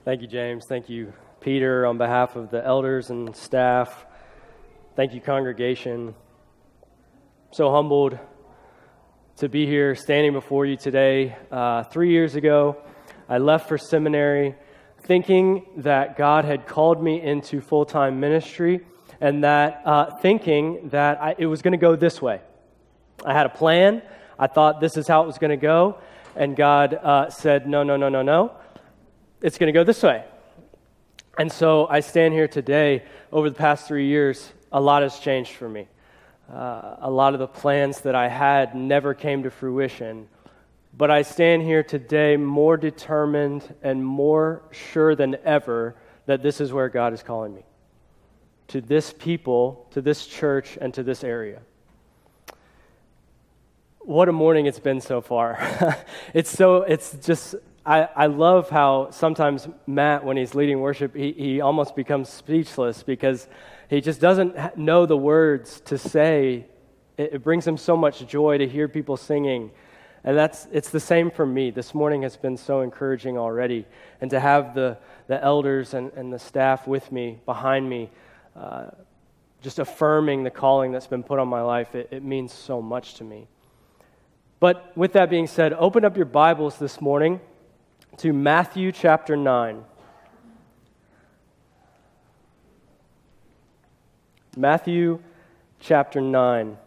Thank you, James. Thank you, Peter, on behalf of the elders and staff. Thank you, congregation. So humbled to be here standing before you today. 3 years ago, I left for seminary thinking that God had called me into full-time ministry and that thinking that it was going to go this way. I had a plan. I thought this is how it was going to go. And God said, no. It's going to go this way. And so I stand here today. Over the past 3 years, a lot has changed for me. A lot of the plans that I had never came to fruition. But I stand here today more determined and more sure than ever that this is where God is calling me. To this people, to this church, and to this area. What a morning it's been so far. I love how sometimes Matt, when he's leading worship, he almost becomes speechless because he just doesn't know the words to say. It brings him so much joy to hear people singing. And it's the same for me. This morning has been so encouraging already. And to have the elders and the staff with me, behind me, just affirming the calling that's been put on my life, it means so much to me. But with that being said, open up your Bibles this morning to Matthew chapter 9. Matthew chapter 9.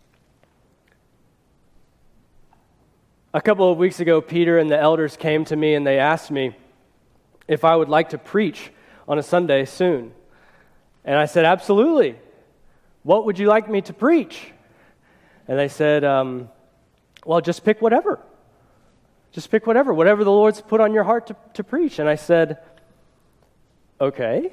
A couple of weeks ago, Peter and the elders came to me and they asked me if I would like to preach on a Sunday soon. And I said, absolutely. What would you like me to preach? And they said, well, just pick whatever. Just pick whatever the Lord's put on your heart to preach. And I said, okay,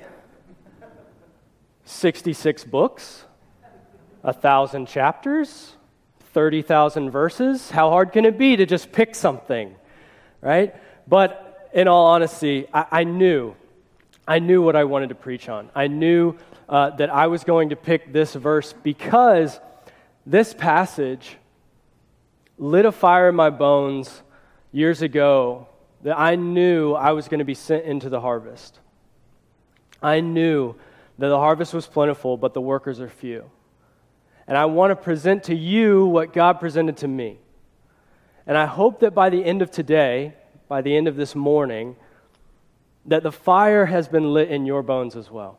66 books, 1,000 chapters, 30,000 verses. How hard can it be to just pick something, right? But in all honesty, I knew what I wanted to preach on. I knew that I was going to pick this verse because this passage lit a fire in my bones years ago that I knew I was going to be sent into the harvest. I knew that the harvest was plentiful, but the workers are few. And I want to present to you what God presented to me. And I hope that by the end of today, by the end of this morning, that the fire has been lit in your bones as well.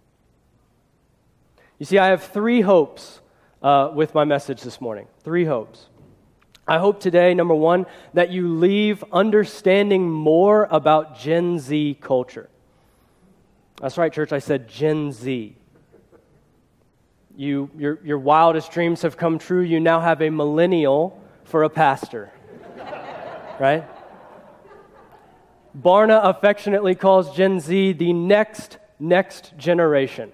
You see, I have 3 hopes with my message this morning. 3 hopes. I hope today, number 1, that you leave understanding more about Gen Z culture. That's right, church, I said Gen Z. Your wildest dreams have come true. You now have a millennial for a pastor. Right? Barna affectionately calls Gen Z the next generation.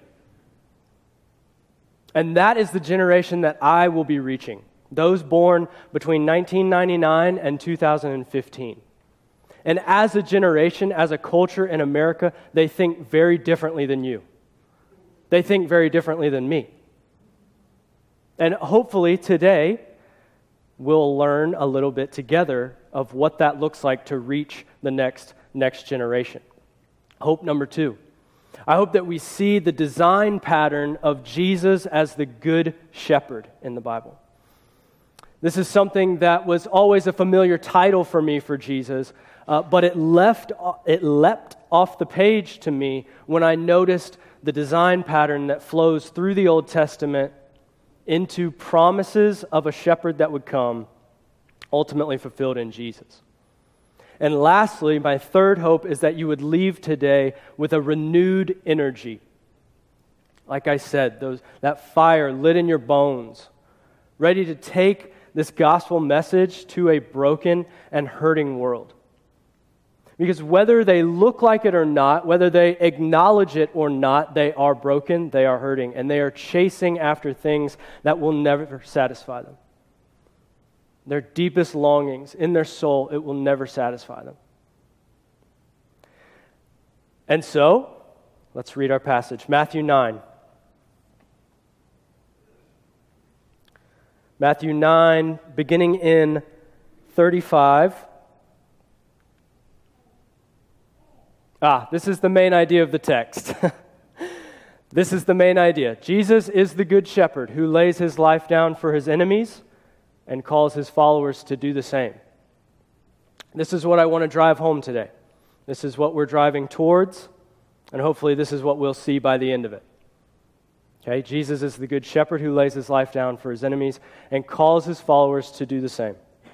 And that is the generation that I will be reaching. Those born between 1999 and 2015. And as a generation, as a culture in America, they think very differently than you. They think very differently than me. And hopefully today, we'll learn a little bit together of what that looks like to reach the next generation. Hope number 2. I hope that we see the design pattern of Jesus as the good shepherd in the Bible. This is something that was always a familiar title for me for Jesus, but it leapt off the page to me when I noticed the design pattern that flows through the Old Testament into promises of a shepherd that would come, ultimately fulfilled in Jesus. And lastly, my 3rd hope is that you would leave today with a renewed energy. Like I said, that fire lit in your bones, ready to take this gospel message to a broken and hurting world. Because whether they look like it or not, whether they acknowledge it or not, they are broken, they are hurting, and they are chasing after things that will never satisfy them. Their deepest longings in their soul, it will never satisfy them. And so, let's read our passage. Matthew 9. Matthew 9, beginning in 35. This is the main idea of the text. This is the main idea. Jesus is the good shepherd who lays his life down for his enemies and calls his followers to do the same. This is what I want to drive home today. This is what we're driving towards, and hopefully this is what we'll see by the end of it. Okay, Jesus is the good shepherd who lays his life down for his enemies and calls his followers to do the same.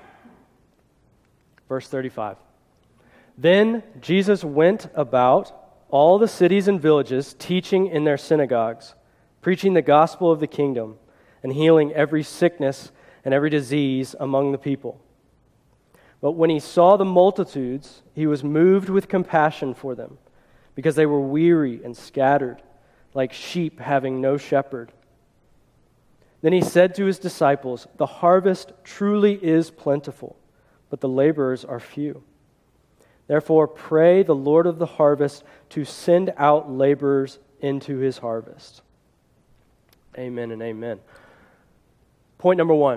Verse 35. Then Jesus went about all the cities and villages, teaching in their synagogues, preaching the gospel of the kingdom, and healing every sickness and every disease among the people. But when he saw the multitudes, he was moved with compassion for them, because they were weary and scattered, like sheep having no shepherd. Then he said to his disciples, "The harvest truly is plentiful, but the laborers are few. Therefore pray the Lord of the harvest to send out laborers into his harvest." Amen and amen. Point number 1.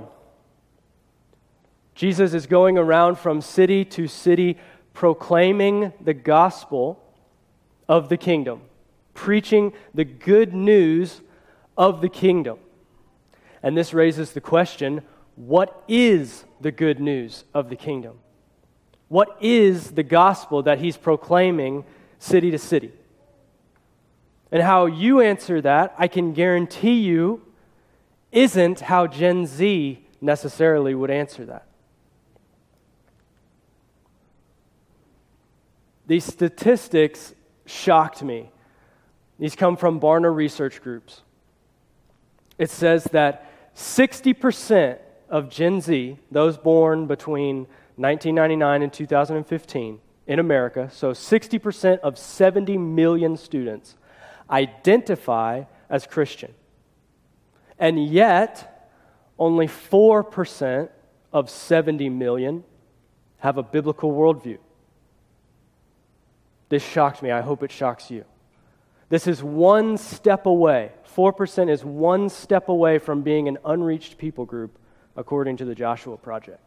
Jesus is going around from city to city proclaiming the gospel of the kingdom, preaching the good news of the kingdom. And this raises the question, what is the good news of the kingdom? What is the gospel that he's proclaiming city to city? And how you answer that, I can guarantee you, isn't how Gen Z necessarily would answer that. These statistics shocked me. These come from Barna Research Groups. It says that 60% of Gen Z, those born between 1999 and 2015 in America, so 60% of 70 million students identify as Christian. And yet, only 4% of 70 million have a biblical worldview. This shocked me. I hope it shocks you. This is one step away. 4% is one step away from being an unreached people group, according to the Joshua Project.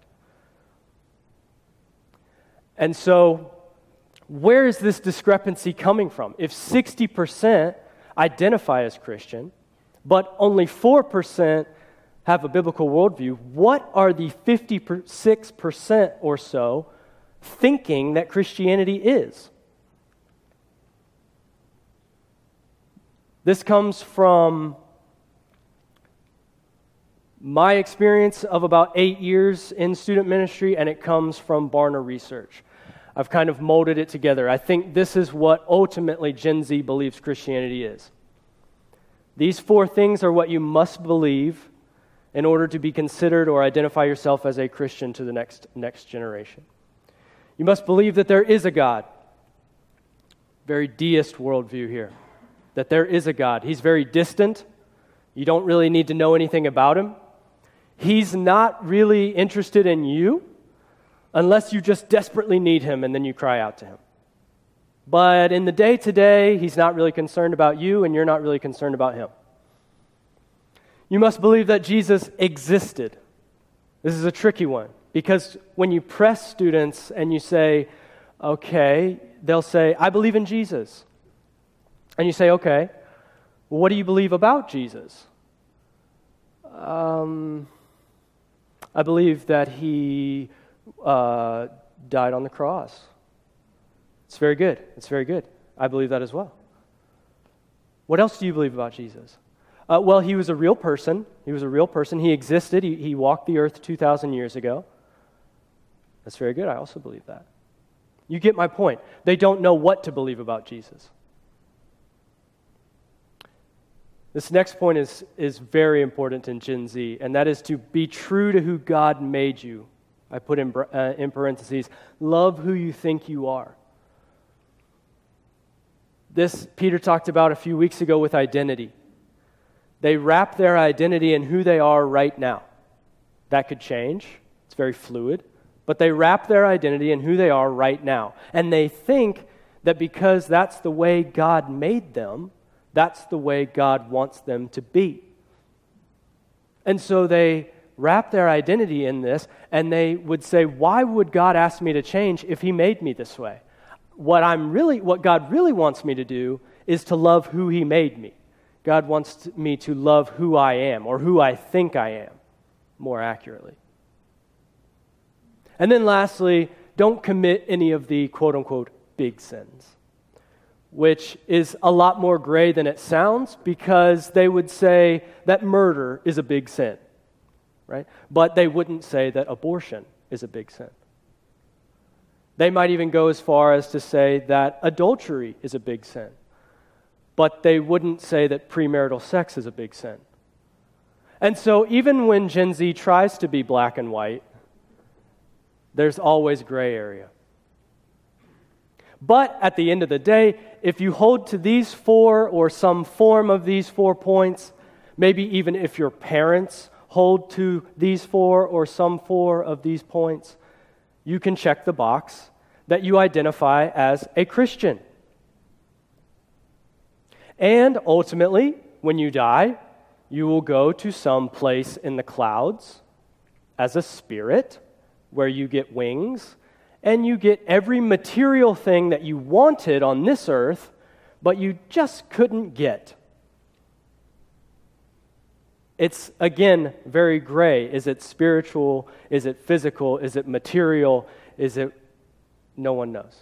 And so, where is this discrepancy coming from? If 60% identify as Christian, but only 4% have a biblical worldview, what are the 56% or so thinking that Christianity is? This comes from my experience of about 8 years in student ministry, and it comes from Barna Research. I've kind of molded it together. I think this is what ultimately Gen Z believes Christianity is. These 4 things are what you must believe in order to be considered or identify yourself as a Christian to the next generation. You must believe that there is a God. Very deist worldview here. That there is a God. He's very distant. You don't really need to know anything about him. He's not really interested in you unless you just desperately need him and then you cry out to him. But in the day-to-day, he's not really concerned about you and you're not really concerned about him. You must believe that Jesus existed. This is a tricky one because when you press students and you say, okay, they'll say, I believe in Jesus. And you say, okay, well, what do you believe about Jesus? I believe that he died on the cross. It's very good. It's very good. I believe that as well. What else do you believe about Jesus? Well, he was a real person. He was a real person. He existed. He walked the earth 2,000 years ago. That's very good. I also believe that. You get my point. They don't know what to believe about Jesus. This next point is very important in Gen Z, and that is to be true to who God made you. I put in parentheses, love who you think you are. This Peter talked about a few weeks ago with identity. They wrap their identity in who they are right now. That could change. It's very fluid. But they wrap their identity in who they are right now. And they think that because that's the way God made them, that's the way God wants them to be. And so they wrap their identity in this, and they would say, why would God ask me to change if he made me this way? what God really wants me to do is to love who He made me. God wants me to love who I am, or who I think I am, more accurately. And then lastly, don't commit any of the quote-unquote big sins, which is a lot more gray than it sounds, because they would say that murder is a big sin, right? But they wouldn't say that abortion is a big sin. They might even go as far as to say that adultery is a big sin, but they wouldn't say that premarital sex is a big sin. And so even when Gen Z tries to be black and white, there's always gray area. But at the end of the day, if you hold to these 4 or some form of these 4 points, maybe even if your parents hold to these 4 or some 4 of these points, you can check the box that you identify as a Christian. And ultimately, when you die, you will go to some place in the clouds as a spirit where you get wings and you get every material thing that you wanted on this earth, but you just couldn't get. It's, again, very gray. Is it spiritual? Is it physical? Is it material? Is it... No one knows.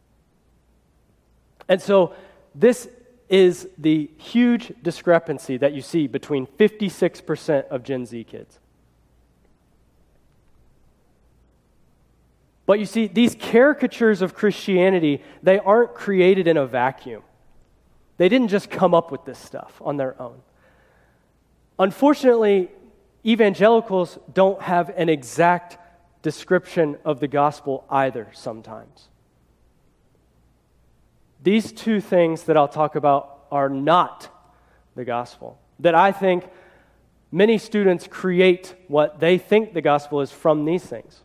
And so this is the huge discrepancy that you see between 56% of Gen Z kids. But you see, these caricatures of Christianity, they aren't created in a vacuum. They didn't just come up with this stuff on their own. Unfortunately, evangelicals don't have an exact description of the gospel either sometimes. These 2 things that I'll talk about are not the gospel. That I think many students create what they think the gospel is from these things.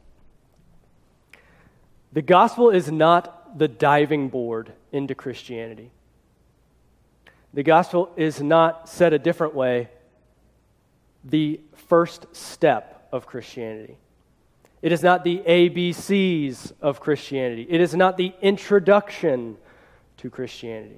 The gospel is not the diving board into Christianity. The gospel is not, said a different way, the first step of Christianity. It is not the ABCs of Christianity. It is not the introduction to Christianity.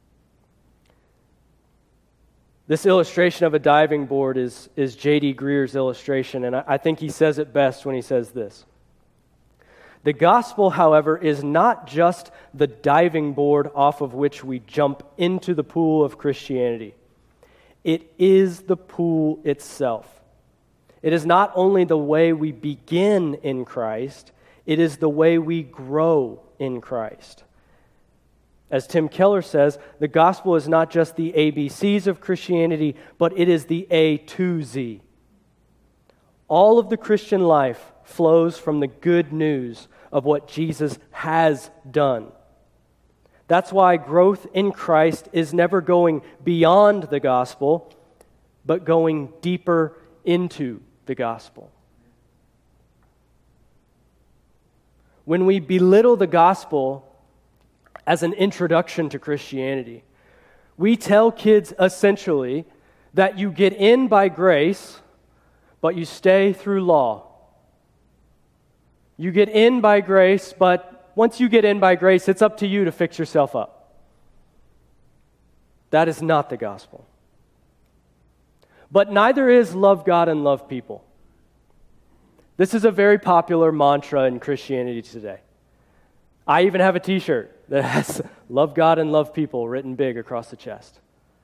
This illustration of a diving board is J.D. Greer's illustration, and I think he says it best when he says this. The gospel, however, is not just the diving board off of which we jump into the pool of Christianity. It is the pool itself. It is not only the way we begin in Christ, it is the way we grow in Christ. As Tim Keller says, the gospel is not just the ABCs of Christianity, but it is the A to Z. All of the Christian life flows from the good news of what Jesus has done. That's why growth in Christ is never going beyond the gospel, but going deeper into the gospel. When we belittle the gospel as an introduction to Christianity, we tell kids essentially that you get in by grace, but you stay through law. You get in by grace, but once you get in by grace, it's up to you to fix yourself up. That is not the gospel. But neither is love God and love people. This is a very popular mantra in Christianity today. I even have a t-shirt that has love God and love people written big across the chest.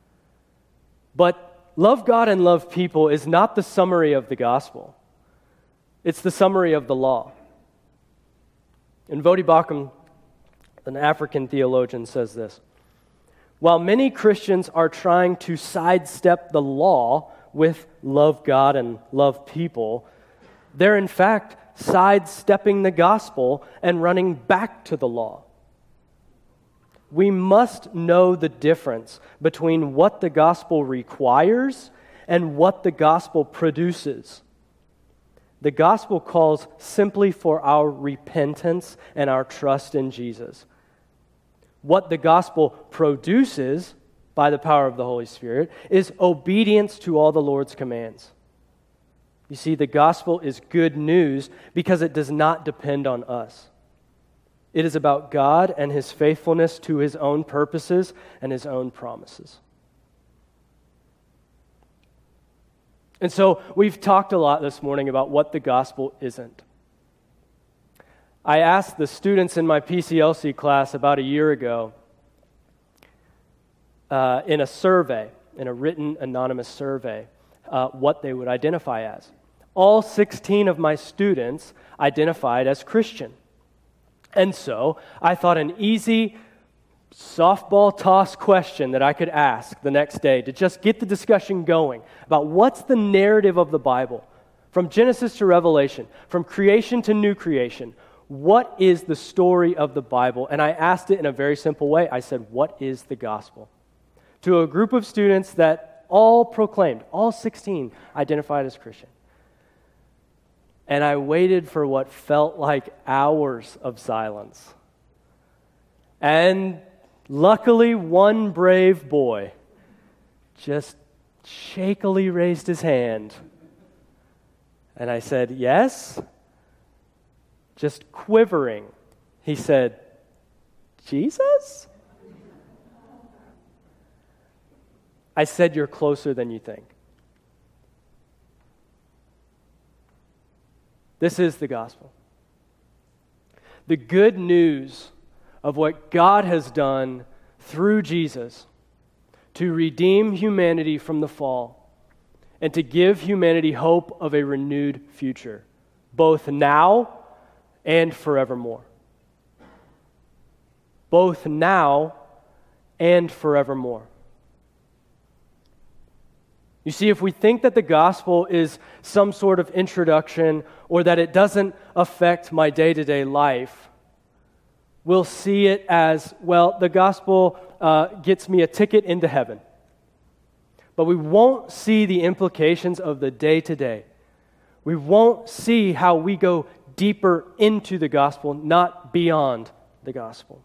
But love God and love people is not the summary of the gospel. It's the summary of the law. And Vodi Bakum, an African theologian, says this: while many Christians are trying to sidestep the law with love God and love people, they're in fact sidestepping the gospel and running back to the law. We must know the difference between what the gospel requires and what the gospel produces. The gospel calls simply for our repentance and our trust in Jesus. What the gospel produces by the power of the Holy Spirit is obedience to all the Lord's commands. You see, the gospel is good news because it does not depend on us. It is about God and his faithfulness to his own purposes and his own promises. And so we've talked a lot this morning about what the gospel isn't. I asked the students in my PCLC class about a year ago in a survey, in a written anonymous survey, what they would identify as. All 16 of my students identified as Christian. And so I thought an easy softball toss question that I could ask the next day to just get the discussion going about what's the narrative of the Bible, from Genesis to Revelation, from creation to new creation. What is the story of the Bible? And I asked it in a very simple way. I said, what is the gospel? To a group of students that all proclaimed, all 16 identified as Christian. And I waited for what felt like hours of silence. And luckily, one brave boy just shakily raised his hand. And I said, yes? Just quivering. He said, Jesus? I said, you're closer than you think. This is the gospel. The good news of what God has done through Jesus to redeem humanity from the fall and to give humanity hope of a renewed future, both now and forevermore. Both now and forevermore. You see, if we think that the gospel is some sort of introduction or that it doesn't affect my day-to-day life, we'll see it as, well, the gospel gets me a ticket into heaven. But we won't see the implications of the day-to-day. We won't see how we go deeper into the gospel, not beyond the gospel.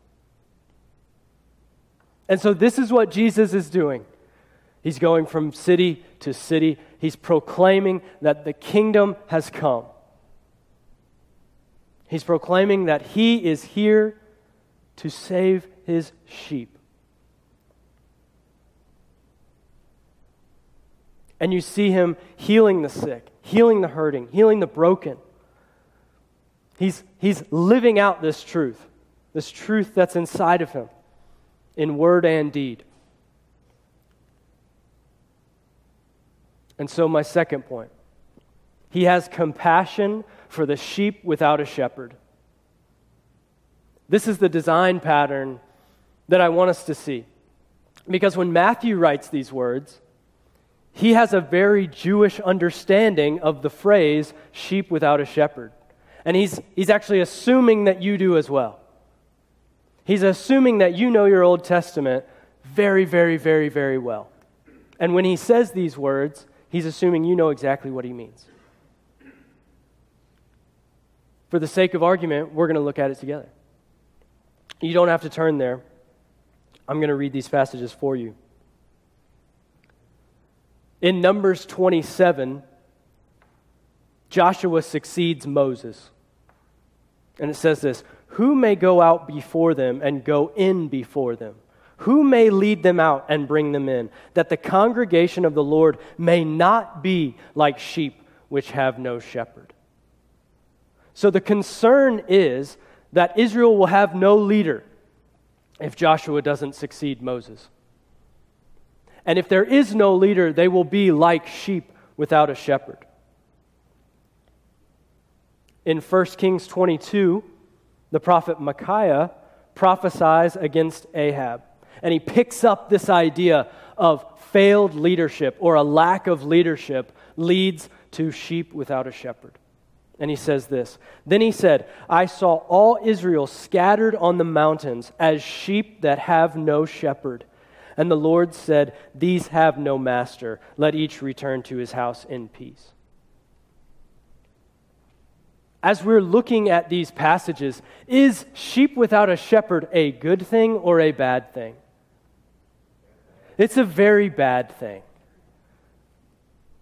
And so this is what Jesus is doing. He's going from city to city. He's proclaiming that the kingdom has come. He's proclaiming that he is here to save his sheep. And you see him healing the sick, healing the hurting, healing the broken. He's living out this truth that's inside of him in word and deed. And so my second point, he has compassion for the sheep without a shepherd. This is the design pattern that I want us to see. Because when Matthew writes these words, he has a very Jewish understanding of the phrase sheep without a shepherd. And he's actually assuming that you do as well. He's assuming that you know your Old Testament very, very, very, very well. And when he says these words, he's assuming you know exactly what he means. For the sake of argument, we're going to look at it together. You don't have to turn there. I'm going to read these passages for you. In Numbers 27, Joshua succeeds Moses. And it says this, who may go out before them and go in before them? Who may lead them out and bring them in, that the congregation of the Lord may not be like sheep which have no shepherd? So the concern is that Israel will have no leader if Joshua doesn't succeed Moses. And if there is no leader, they will be like sheep without a shepherd. In 1 Kings 22, the prophet Micaiah prophesies against Ahab. And he picks up this idea of failed leadership or a lack of leadership leads to sheep without a shepherd. And he says this, then he said, I saw all Israel scattered on the mountains as sheep that have no shepherd. And the Lord said, these have no master. Let each return to his house in peace. As we're looking at these passages, is sheep without a shepherd a good thing or a bad thing? It's a very bad thing.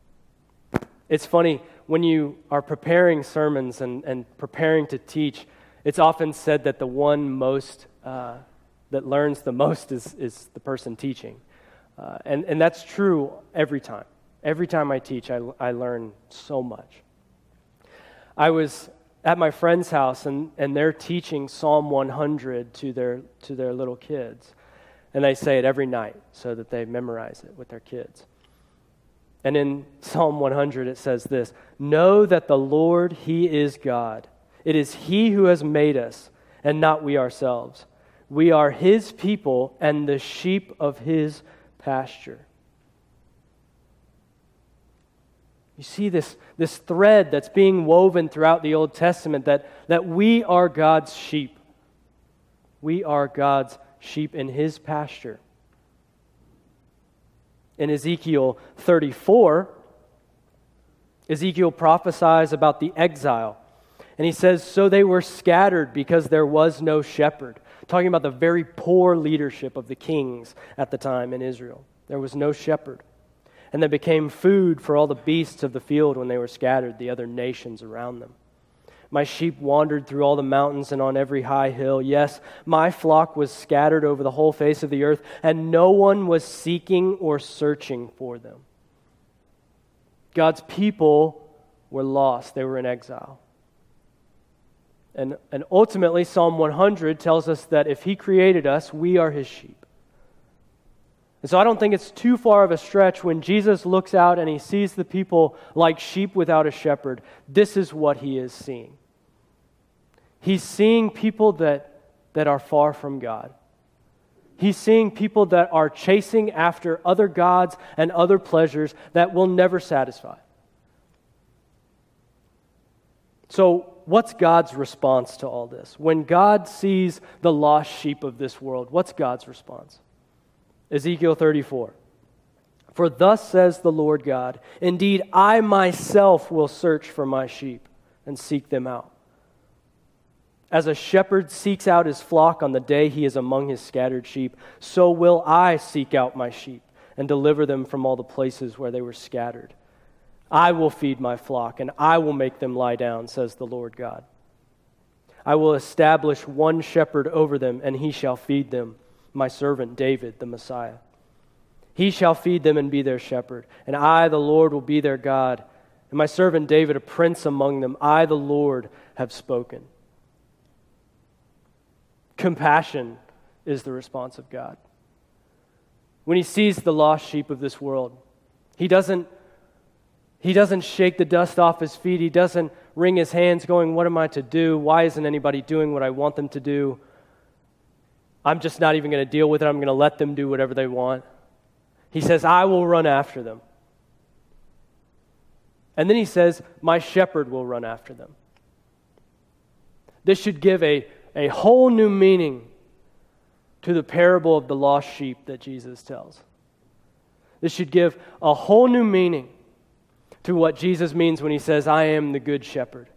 It's funny, when you are preparing sermons and preparing to teach, It's often said that the one that learns the most is the person teaching. And that's true every time. Every time I teach, I learn so much. I was at my friend's house, and they're teaching Psalm 100 to their little kids. And they say it every night so that they memorize it with their kids. And in Psalm 100 it says this, "Know that the Lord, He is God. It is He who has made us, and not we ourselves. We are His people and the sheep of His pasture." You see this thread that's being woven throughout the Old Testament that we are God's sheep. We are God's sheep in His pasture. In Ezekiel 34, Ezekiel prophesies about the exile. And he says, "So they were scattered because there was no shepherd." Talking about the very poor leadership of the kings at the time in Israel. There was no shepherd. And they became food for all the beasts of the field when they were scattered, the other nations around them. "My sheep wandered through all the mountains and on every high hill. Yes, my flock was scattered over the whole face of the earth, and no one was seeking or searching for them." God's people were lost. They were in exile. And ultimately, Psalm 100 tells us that if He created us, we are His sheep. And so I don't think it's too far of a stretch when Jesus looks out and He sees the people like sheep without a shepherd. This is what He is seeing. He's seeing people that are far from God. He's seeing people that are chasing after other gods and other pleasures that will never satisfy. So, what's God's response to all this? When God sees the lost sheep of this world, what's God's response? Ezekiel 34. "For thus says the Lord God, indeed I myself will search for my sheep and seek them out. As a shepherd seeks out his flock on the day he is among his scattered sheep, so will I seek out my sheep and deliver them from all the places where they were scattered. I will feed my flock, and I will make them lie down, says the Lord God. I will establish one shepherd over them, and he shall feed them, my servant David, the Messiah. He shall feed them and be their shepherd, and I, the Lord, will be their God, and my servant David, a prince among them. I, the Lord, have spoken." Compassion is the response of God. When He sees the lost sheep of this world, He doesn't shake the dust off His feet. He doesn't wring His hands going, "What am I to do? Why isn't anybody doing what I want them to do? I'm just not even going to deal with it. I'm going to let them do whatever they want." He says, "I will run after them." And then He says, "My shepherd will run after them." This should give a whole new meaning to the parable of the lost sheep that Jesus tells. This should give a whole new meaning to what Jesus means when He says, "I am the good shepherd."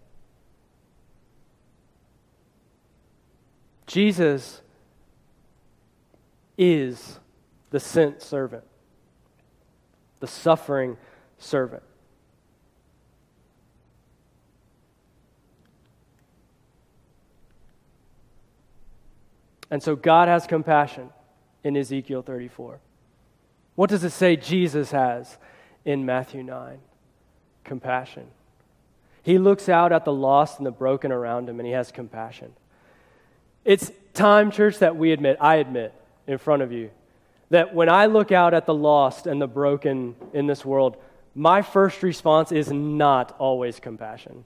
Jesus is the sent servant, the suffering servant. And so God has compassion in Ezekiel 34. What does it say Jesus has in Matthew 9? Compassion. He looks out at the lost and the broken around Him, and He has compassion. It's time, church, that I admit in front of you, that when I look out at the lost and the broken in this world, my first response is not always compassion.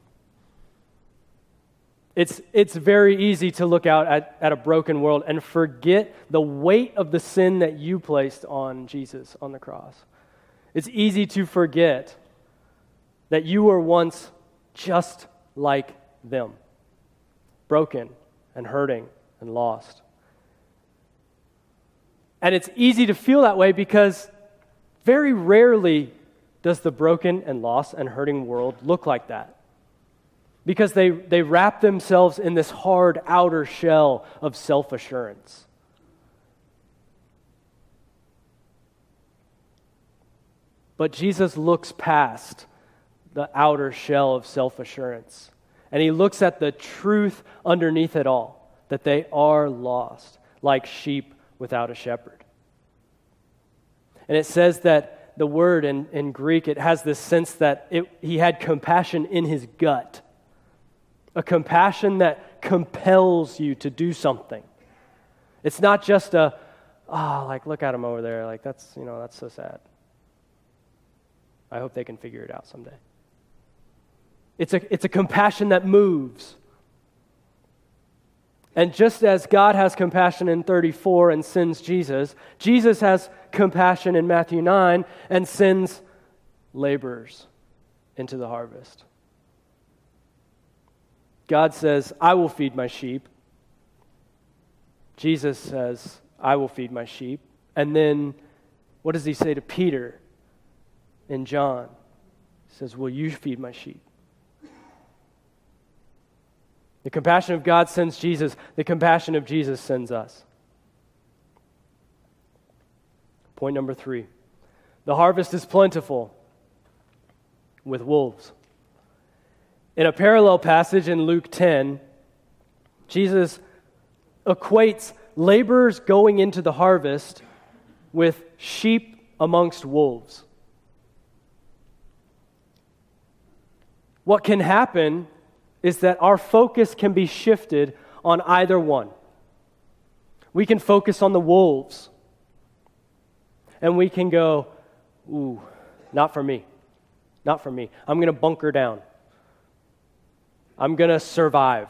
It's very easy to look out at a broken world and forget the weight of the sin that you placed on Jesus on the cross. It's easy to forget that you were once just like them, broken and hurting and lost. And it's easy to feel that way because very rarely does the broken and lost and hurting world look like that. Because they wrap themselves in this hard outer shell of self-assurance. But Jesus looks past the outer shell of self-assurance And he looks at the truth underneath it all, that they are lost, like sheep without a shepherd. And it says that the word in Greek, it has this sense that he had compassion in his gut, a compassion that compels you to do something. It's not just look at him over there, like that's so sad. I hope they can figure it out someday. It's a compassion that moves. And just as God has compassion in 34 and sends Jesus, Jesus has compassion in Matthew 9 and sends laborers into the harvest. God says, I will feed my sheep. Jesus says, I will feed my sheep. And then what does he say to Peter in John? He says, will you feed my sheep? The compassion of God sends Jesus. The compassion of Jesus sends us. Point number 3. The harvest is plentiful with wolves. In a parallel passage in Luke 10, Jesus equates laborers going into the harvest with sheep amongst wolves. What can happen is that our focus can be shifted on either one. We can focus on the wolves, and we can go, ooh, not for me. Not for me. I'm going to bunker down. I'm going to survive.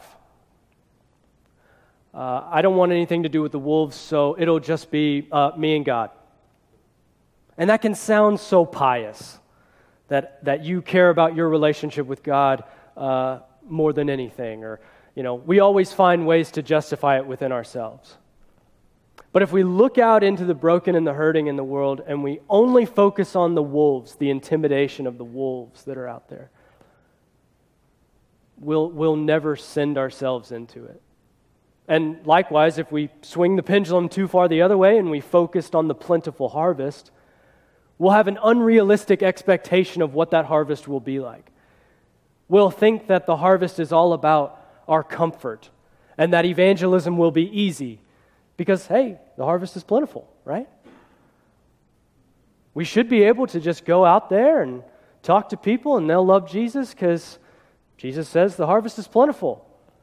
I don't want anything to do with the wolves, so it'll just be me and God. And that can sound so pious, that you care about your relationship with God more than anything. Or, we always find ways to justify it within ourselves. But if we look out into the broken and the hurting in the world, and we only focus on the wolves, the intimidation of the wolves that are out there, we'll never send ourselves into it. And likewise, if we swing the pendulum too far the other way and we focused on the plentiful harvest, we'll have an unrealistic expectation of what that harvest will be like. We'll think that the harvest is all about our comfort and that evangelism will be easy because, hey, the harvest is plentiful, right? We should be able to just go out there and talk to people and they'll love Jesus because Jesus says the harvest is plentiful.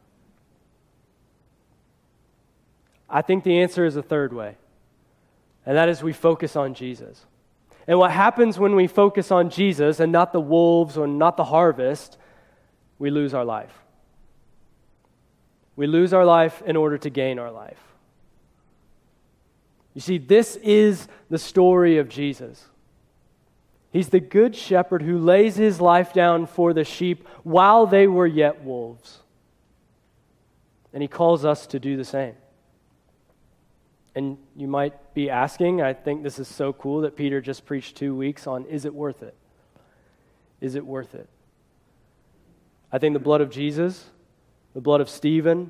I think the answer is a third way, and that is we focus on Jesus. And what happens when we focus on Jesus and not the wolves or not the harvest, we lose our life. We lose our life in order to gain our life. You see, this is the story of Jesus. He's the good shepherd who lays his life down for the sheep while they were yet wolves. And he calls us to do the same. And you might be asking, I think this is so cool that Peter just preached 2 weeks on, is it worth it? Is it worth it? I think the blood of Jesus, the blood of Stephen,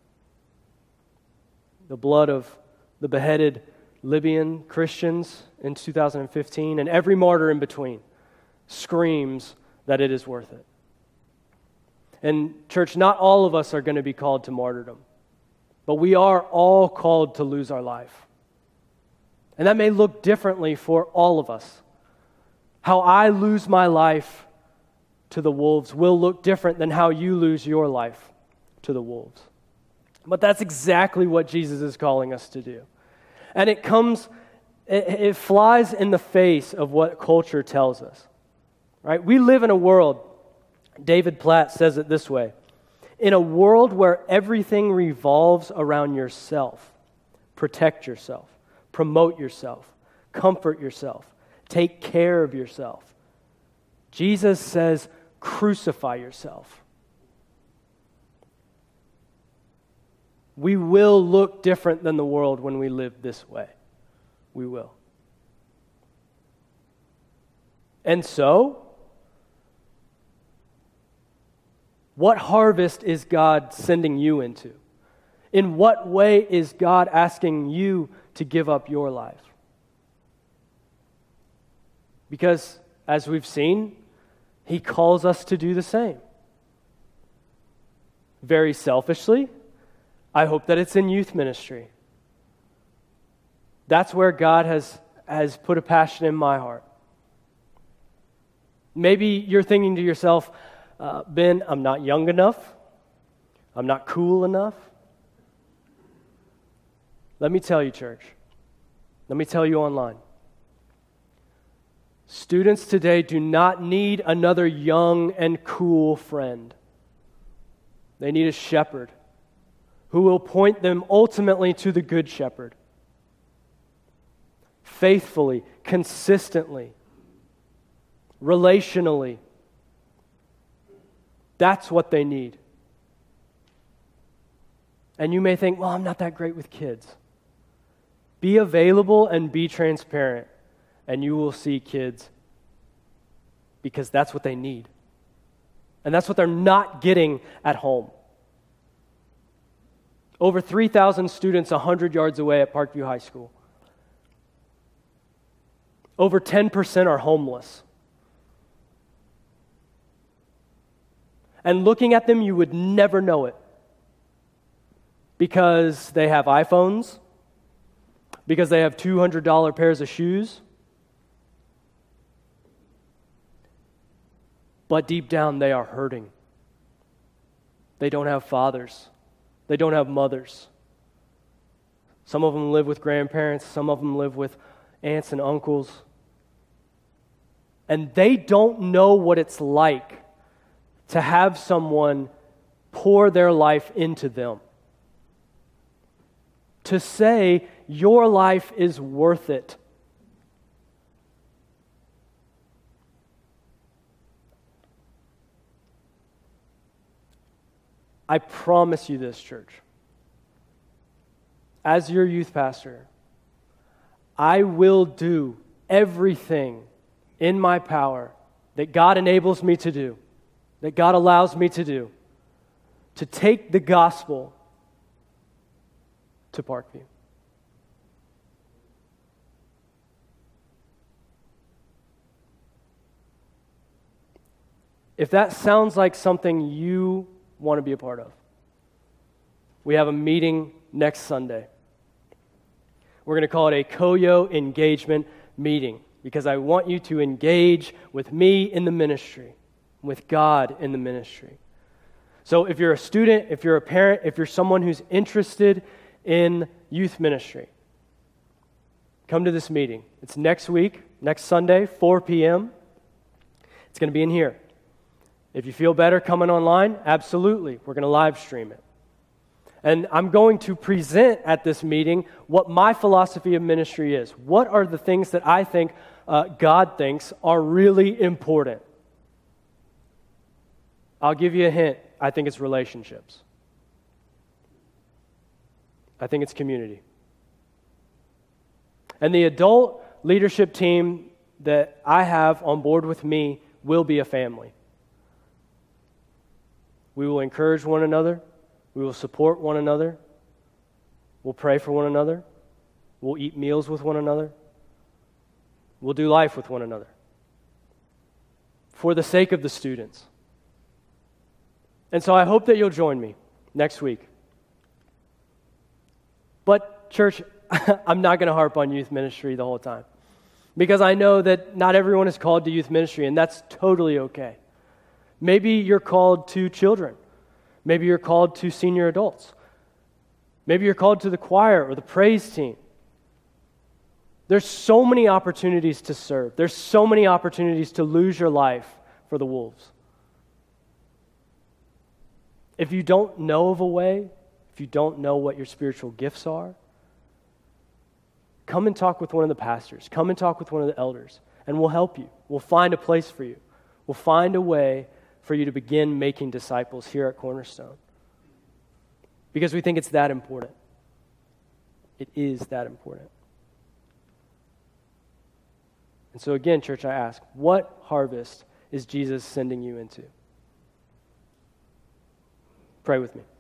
the blood of the beheaded Libyan Christians in 2015, and every martyr in between screams that it is worth it. And church, not all of us are going to be called to martyrdom. But we are all called to lose our life. And that may look differently for all of us. How I lose my life to the wolves will look different than how you lose your life to the wolves. But that's exactly what Jesus is calling us to do. And it flies in the face of what culture tells us. Right? We live in a world, David Platt says it this way, in a world where everything revolves around yourself. Protect yourself, promote yourself, comfort yourself, take care of yourself. Jesus says, crucify yourself. We will look different than the world when we live this way. We will. And so, what harvest is God sending you into? In what way is God asking you to give up your life? Because, as we've seen, He calls us to do the same. Very selfishly, I hope that it's in youth ministry. That's where God has put a passion in my heart. Maybe you're thinking to yourself, Ben, I'm not young enough. I'm not cool enough. Let me tell you, church. Let me tell you online. Students today do not need another young and cool friend. They need a shepherd who will point them ultimately to the good shepherd. Faithfully, consistently, relationally. That's what they need. And you may think, well, I'm not that great with kids. Be available and be transparent, and you will see kids, because that's what they need. And that's what they're not getting at home. Over 3,000 students 100 yards away at Parkview High School. Over 10% are homeless. And looking at them, you would never know it. Because they have iPhones, because they have $200 pairs of shoes. But deep down, they are hurting. They don't have fathers. They don't have mothers. Some of them live with grandparents. Some of them live with aunts and uncles. And they don't know what it's like to have someone pour their life into them. To say, your life is worth it. I promise you this, church. As your youth pastor, I will do everything in my power that God enables me to do, that God allows me to do, to take the gospel to Parkview. If that sounds like something you want to be a part of, we have a meeting next Sunday. We're going to call it a Koyo engagement meeting, because I want you to engage with me in the ministry, with God in the ministry. So if you're a student, if you're a parent, if you're someone who's interested in youth ministry, come to this meeting. It's next week, next Sunday, 4 p.m. It's going to be in here. If you feel better coming online, absolutely. We're going to live stream it. And I'm going to present at this meeting what my philosophy of ministry is. What are the things that I think God thinks are really important? I'll give you a hint. I think it's relationships. I think it's community. And the adult leadership team that I have on board with me will be a family. We will encourage one another. We will support one another. We'll pray for one another. We'll eat meals with one another. We'll do life with one another for the sake of the students. And so I hope that you'll join me next week. But, church, I'm not going to harp on youth ministry the whole time, because I know that not everyone is called to youth ministry, and that's totally okay. Maybe you're called to children. Maybe you're called to senior adults. Maybe you're called to the choir or the praise team. There's so many opportunities to serve. There's so many opportunities to lose your life for the wolves. If you don't know of a way, if you don't know what your spiritual gifts are, come and talk with one of the pastors. Come and talk with one of the elders, and we'll help you. We'll find a place for you. We'll find a way for you to begin making disciples here at Cornerstone, because we think it's that important. It is that important. And so again, church, I ask, what harvest is Jesus sending you into? Pray with me.